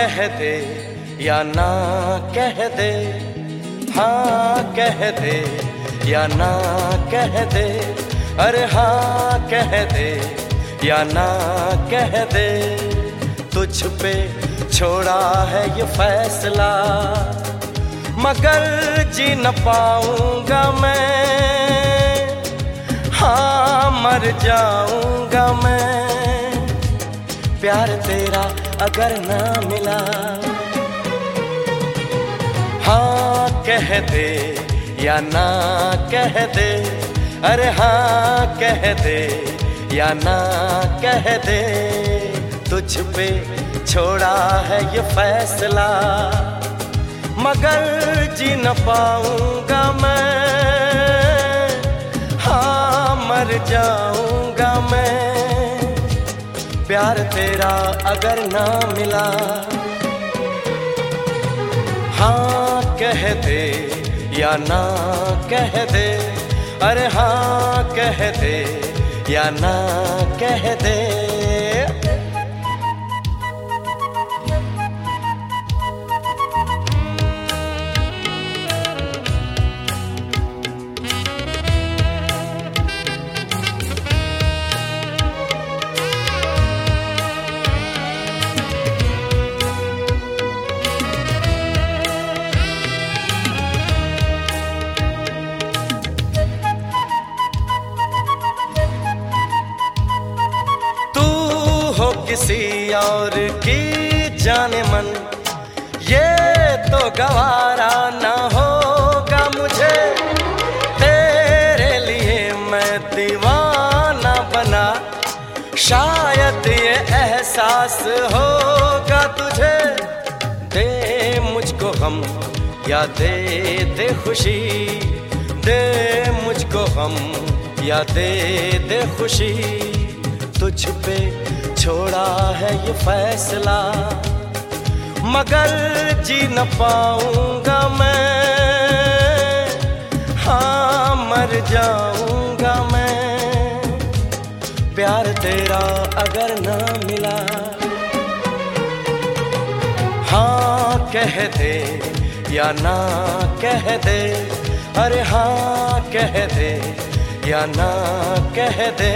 कह दे या ना कह दे, हाँ कह दे या ना कह दे, अरे हाँ कह दे या ना कह दे। तुझ पे छोड़ा है ये फैसला, मगर जी न पाऊंगा मैं, हाँ मर जाऊंगा मैं। प्यार तेरा अगर ना मिला, हाँ कह दे या ना कह दे, अरे हाँ कह दे या ना कह दे। तुझ पे छोड़ा है ये फैसला, मगर जी न पाऊंगा मैं, हाँ मर जाऊंगा मैं। प्यार तेरा अगर ना मिला, हाँ कह दे या ना कह दे, अरे हाँ कह दे या ना कह दे। किसी और की जाने मन, ये तो गवारा न होगा मुझे। तेरे लिए मैं दीवाना बना, शायद ये एहसास होगा तुझे। दे मुझको गम या दे दे खुशी, दे मुझको गम या दे दे खुशी। तुझ पे छोड़ा है ये फैसला, मगर जी न पाऊंगा मैं, हाँ मर जाऊंगा मैं। प्यार तेरा अगर ना मिला, हाँ कह दे या ना कह दे, अरे हाँ कह दे या ना कह दे।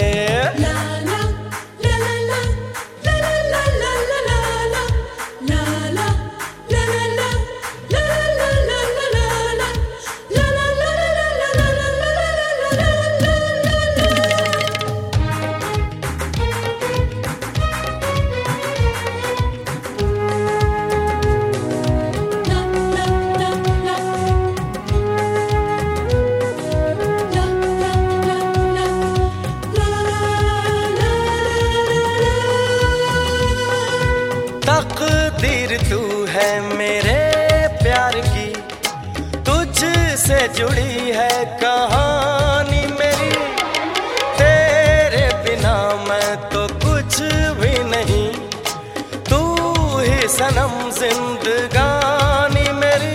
तकदीर तू है मेरे प्यार की, तुझसे जुड़ी है कहानी मेरी। तेरे बिना मैं तो कुछ भी नहीं, तू ही सनम जिंदगानी मेरी।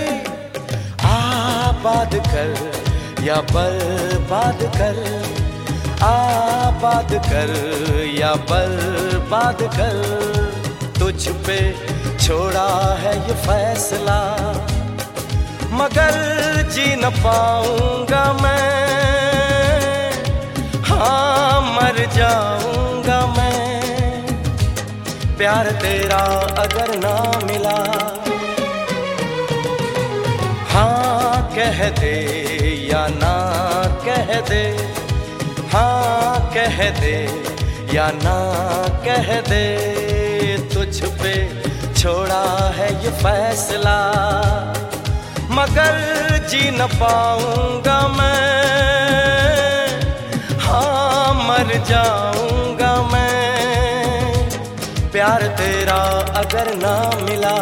आबाद कर या बर्बाद कर, आबाद कर या बर्बाद कर। तुझ पे छोड़ा है ये फैसला, मगर जी न पाऊंगा मैं, हाँ मर जाऊंगा मैं। प्यार तेरा अगर ना मिला, हाँ कह दे या ना कह दे, हाँ कह दे या ना कह दे। तुझ पे छोड़ा है ये फैसला, मगर जी न पाऊंगा मैं, हाँ मर जाऊंगा मैं। प्यार तेरा अगर ना मिला,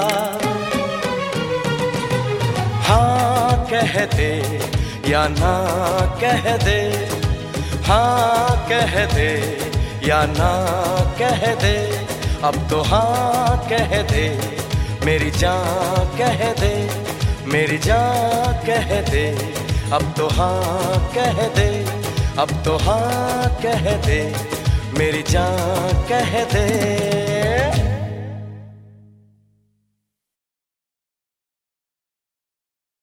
हाँ कह दे या ना कह दे, हाँ कह दे या ना कह दे। अब तो हाँ कह दे मेरी जान कह दे, मेरी जान कह दे। अब तो हाँ कह दे, अब तो हाँ कह दे, मेरी जान कह दे।